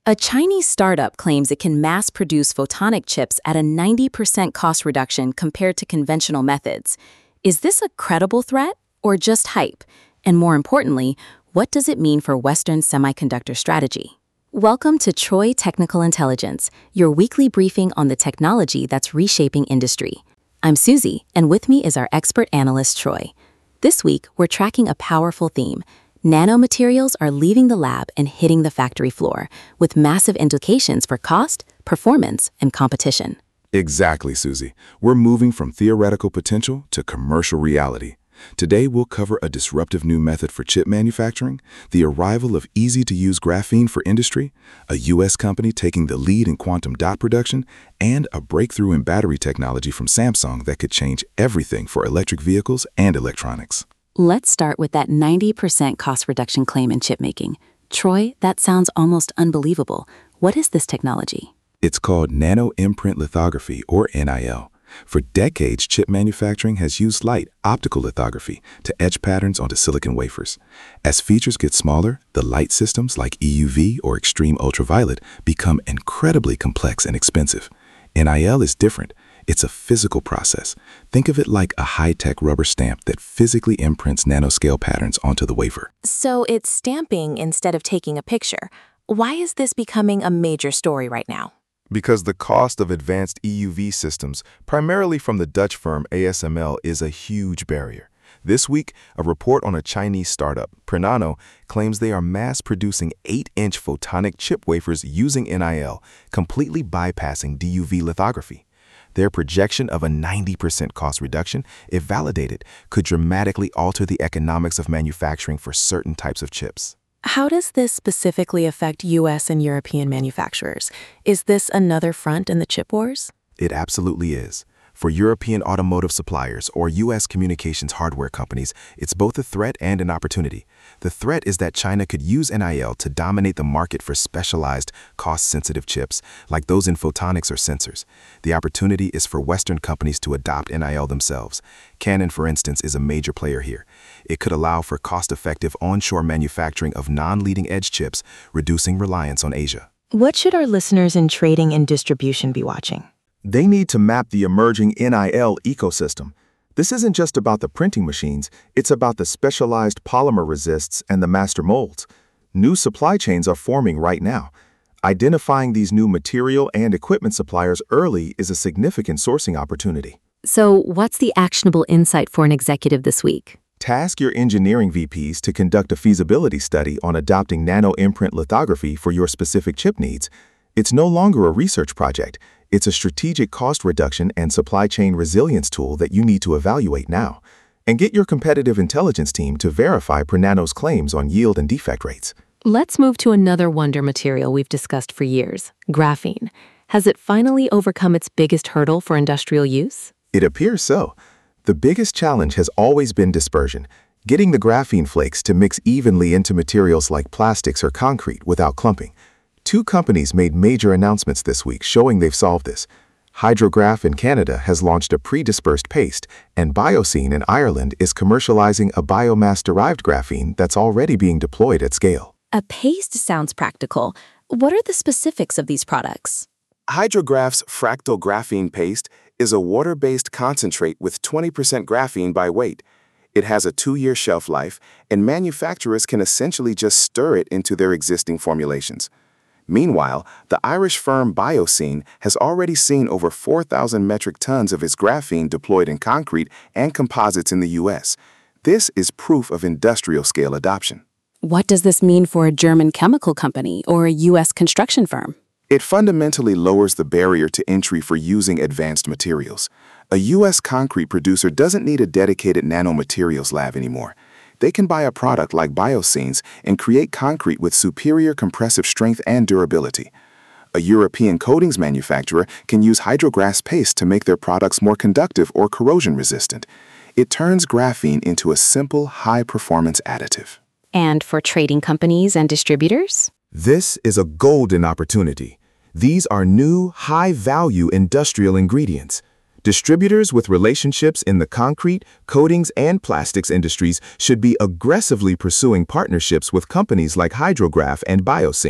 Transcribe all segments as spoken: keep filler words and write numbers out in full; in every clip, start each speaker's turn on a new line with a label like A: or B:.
A: A Chinese startup claims it can mass-produce photonic chips at a ninety percent cost reduction compared to conventional methods. Is this a credible threat or just hype? And more importantly, what does it mean for Western semiconductor strategy? Welcome to Troy Technical Intelligence, your weekly briefing on the technology that's reshaping industry. I'm Susie, and with me is our expert analyst, Troy. This week, we're tracking a powerful theme. Nanomaterials are leaving the lab and hitting the factory floor, with massive implications for cost, performance, and competition.
B: Exactly, Susie. We're moving from theoretical potential to commercial reality. Today, we'll cover a disruptive new method for chip manufacturing, the arrival of easy-to-use graphene for industry, a U S company taking the lead in quantum dot production, and a breakthrough in battery technology from Samsung that could change everything for electric vehicles and electronics.
A: Let's start with that ninety percent cost reduction claim in chipmaking. Troy, that sounds almost unbelievable. What is this technology?
B: It's called nano-imprint lithography, or N I L. For decades, chip manufacturing has used light, optical lithography, to etch patterns onto silicon wafers. As features get smaller, the light systems like E U V or extreme ultraviolet become incredibly complex and expensive. N I L is different. It's a physical process. Think of it like a high-tech rubber stamp that physically imprints nanoscale patterns onto the wafer.
C: So it's stamping instead of taking a picture. Why is this becoming a major story right now?
D: Because the cost of advanced E U V systems, primarily from the Dutch firm A S M L, is a huge barrier. This week, a report on a Chinese startup, Prenano, claims they are mass-producing eight inch photonic chip wafers using N I L, completely bypassing D U V lithography. Their projection of a ninety percent cost reduction, if validated, could dramatically alter the economics of manufacturing for certain types of chips.
C: How does this specifically affect U S and European manufacturers? Is this another front in the chip wars?
D: It absolutely is. For European automotive suppliers or U S communications hardware companies, it's both a threat and an opportunity. The threat is that China could use N I L to dominate the market for specialized, cost-sensitive chips, like those in photonics or sensors. The opportunity is for Western companies to adopt N I L themselves. Canon, for instance, is a major player here. It could allow for cost-effective onshore manufacturing of non-leading-edge chips, reducing reliance on Asia.
C: What should our listeners in trading and distribution be watching?
E: They need to map the emerging N I L ecosystem. This isn't just about the printing machines, it's about the specialized polymer resists and the master molds. New supply chains are forming right now. Identifying these new material and equipment suppliers early is a significant sourcing opportunity.
A: So, what's the actionable insight for an executive this week?
E: Task your engineering V Ps to conduct a feasibility study on adopting nano-imprint lithography for your specific chip needs. It's no longer a research project. It's a strategic cost reduction and supply chain resilience tool that you need to evaluate now. And get your competitive intelligence team to verify Prenano's claims on yield and defect rates.
A: Let's move to another wonder material we've discussed for years, graphene. Has it finally overcome its biggest hurdle for industrial use?
E: It appears so. The biggest challenge has always been dispersion, getting the graphene flakes to mix evenly into materials like plastics or concrete without clumping. Two companies made major announcements this week showing they've solved this. Hydrograph in Canada has launched a pre-dispersed paste, and Bioseen in Ireland is commercializing a biomass-derived graphene that's already being deployed at scale.
A: A paste sounds practical. What are the specifics of these products?
D: Hydrograph's fractal graphene paste is a water-based concentrate with twenty percent graphene by weight. It has a two-year shelf life, and manufacturers can essentially just stir it into their existing formulations. Meanwhile, the Irish firm Bioseen has already seen over four thousand metric tons of its graphene deployed in concrete and composites in the U S. This is proof of industrial-scale adoption.
A: What does this mean for a German chemical company or a U S construction firm?
D: It fundamentally lowers the barrier to entry for using advanced materials. A U S concrete producer doesn't need a dedicated nanomaterials lab anymore. They can buy a product like Bioseen's and create concrete with superior compressive strength and durability. A European coatings manufacturer can use Hydrograph's paste to make their products more conductive or corrosion-resistant. It turns graphene into a simple, high-performance additive.
A: And for trading companies and distributors?
E: This is a golden opportunity. These are new, high-value industrial ingredients. Distributors with relationships in the concrete, coatings, and plastics industries should be aggressively pursuing partnerships with companies like Hydrograph and Bioseen.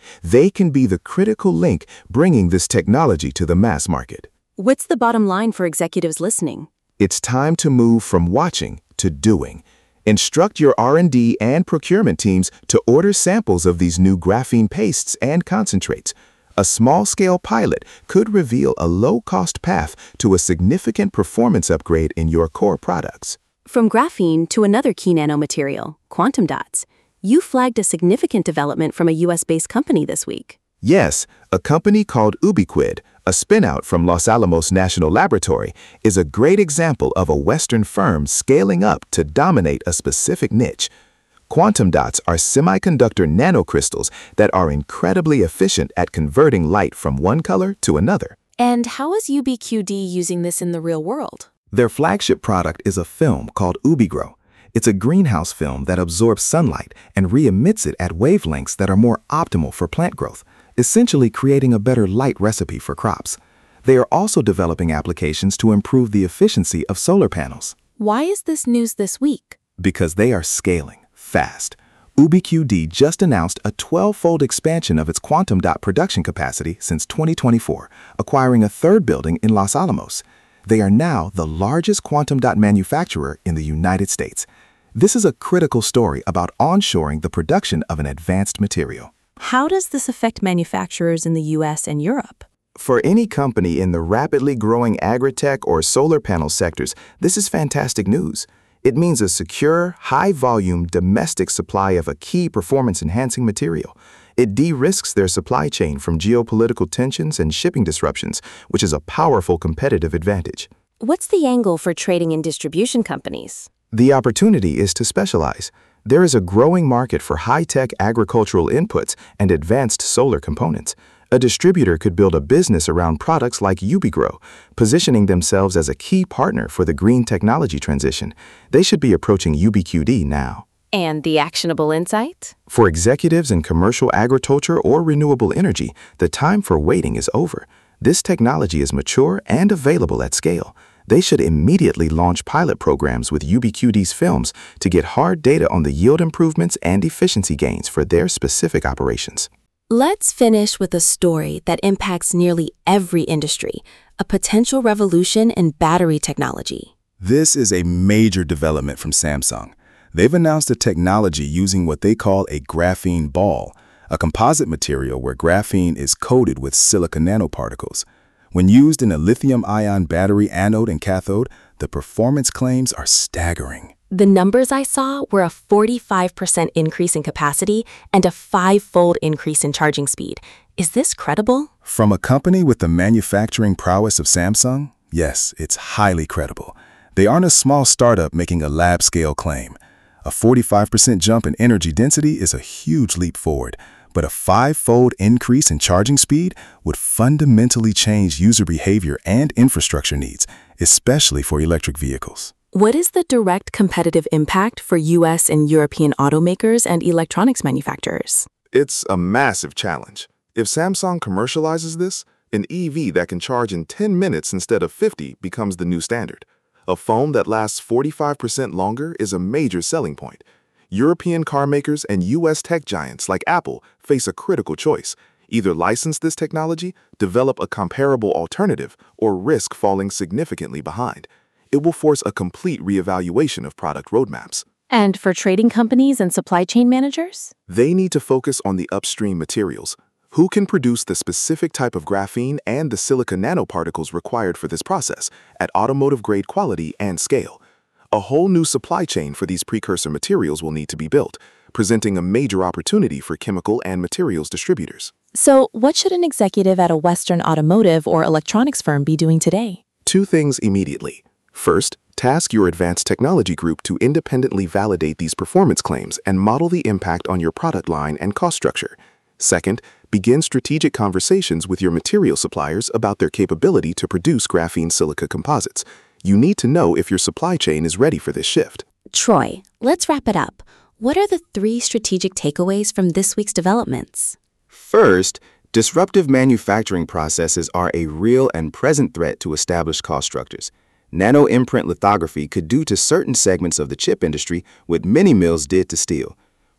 E: They can be the critical link bringing this technology to the mass market.
A: What's the bottom line for executives listening?
E: It's time to move from watching to doing. Instruct your R and D and procurement teams to order samples of these new graphene pastes and concentrates. A small-scale pilot could reveal a low-cost path to a significant performance upgrade in your core products.
A: From graphene to another key nanomaterial, quantum dots, you flagged a significant development from a U S-based company this week.
E: Yes, a company called Ubiquid, a spin-out from Los Alamos National Laboratory, is a great example of a Western firm scaling up to dominate a specific niche. Quantum dots are semiconductor nanocrystals that are incredibly efficient at converting light from one color to another.
C: And how is U B Q D using this in the real world?
D: Their flagship product is a film called UbiGrow. It's a greenhouse film that absorbs sunlight and re-emits it at wavelengths that are more optimal for plant growth, essentially creating a better light recipe for crops. They are also developing applications to improve the efficiency of solar panels.
C: Why is this news this week?
D: Because they are scaling fast. Ubiquid just announced a twelve-fold expansion of its quantum dot production capacity since twenty twenty-four, acquiring a third building in Los Alamos. They are now the largest quantum dot manufacturer in the United States. This is a critical story about onshoring the production of an advanced material.
C: How does this affect manufacturers in the U S and Europe?
E: For any company in the rapidly growing agri-tech or solar panel sectors, this is fantastic news. It means a secure, high-volume, domestic supply of a key performance-enhancing material. It de-risks their supply chain from geopolitical tensions and shipping disruptions, which is a powerful competitive advantage.
A: What's the angle for trading and distribution companies?
E: The opportunity is to specialize. There is a growing market for high-tech agricultural inputs and advanced solar components. A distributor could build a business around products like UbiGrow, positioning themselves as a key partner for the green technology transition. They should be approaching Ubiquid now.
A: And the actionable insight?
E: For executives in commercial agriculture or renewable energy, the time for waiting is over. This technology is mature and available at scale. They should immediately launch pilot programs with Ubiquid's films to get hard data on the yield improvements and efficiency gains for their specific operations.
A: Let's finish with a story that impacts nearly every industry, a potential revolution in battery technology.
B: This is a major development from Samsung. They've announced a technology using what they call a graphene ball, a composite material where graphene is coated with silica nanoparticles. When used in a lithium-ion battery anode and cathode, the performance claims are staggering.
A: The numbers I saw were a forty-five percent increase in capacity and a five-fold increase in charging speed. Is this credible?
B: From a company with the manufacturing prowess of Samsung? Yes, it's highly credible. They aren't a small startup making a lab-scale claim. A forty-five percent jump in energy density is a huge leap forward, but a five-fold increase in charging speed would fundamentally change user behavior and infrastructure needs, especially for electric vehicles.
C: What is the direct competitive impact for U S and European automakers and electronics manufacturers?
F: It's a massive challenge. If Samsung commercializes this, an E V that can charge in ten minutes instead of fifty becomes the new standard. A phone that lasts forty-five percent longer is a major selling point. European car makers and U S tech giants like Apple face a critical choice. Either license this technology, develop a comparable alternative, or risk falling significantly behind. It will force a complete reevaluation of product roadmaps.
C: And for trading companies and supply chain managers?
F: They need to focus on the upstream materials. Who can produce the specific type of graphene and the silica nanoparticles required for this process at automotive-grade quality and scale? A whole new supply chain for these precursor materials will need to be built, presenting a major opportunity for chemical and materials distributors.
C: So, what should an executive at a Western automotive or electronics firm be doing today?
F: Two things immediately. First, task your advanced technology group to independently validate these performance claims and model the impact on your product line and cost structure. Second, begin strategic conversations with your material suppliers about their capability to produce graphene silica composites. You need to know if your supply chain is ready for this shift.
A: Troy, let's wrap it up. What are the three strategic takeaways from this week's developments?
E: First, disruptive manufacturing processes are a real and present threat to established cost structures. Nano-imprint lithography could do to certain segments of the chip industry what mini mills did to steel.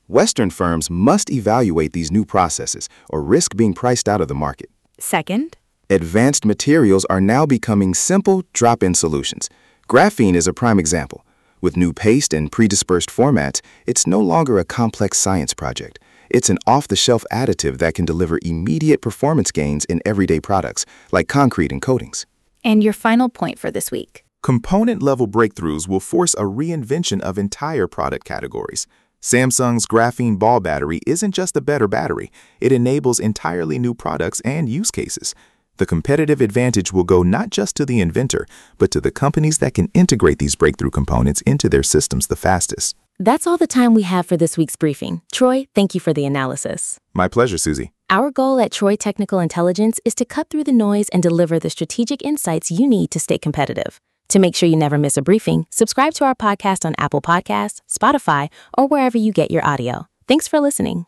D: Western firms must evaluate these new processes or risk being priced out of the market.
C: Second,
D: Advanced materials are now becoming simple, drop-in solutions. Graphene is a prime example. With new paste and pre-dispersed formats, it's no longer a complex science project. It's an off-the-shelf additive that can deliver immediate performance gains in everyday products, like concrete and coatings.
C: and your final point for this week.
B: Component-level breakthroughs will force a reinvention of entire product categories. Samsung's graphene ball battery isn't just a better battery, it enables entirely new products and use cases. The competitive advantage will go not just to the inventor, but to the companies that can integrate these breakthrough components into their systems the fastest.
A: That's all the time we have for this week's briefing. Troy, thank you for the analysis.
B: My pleasure, Susie.
A: Our goal at Troy Technical Intelligence is to cut through the noise and deliver the strategic insights you need to stay competitive. To make sure you never miss a briefing, subscribe to our podcast on Apple Podcasts, Spotify, or wherever you get your audio. Thanks for listening.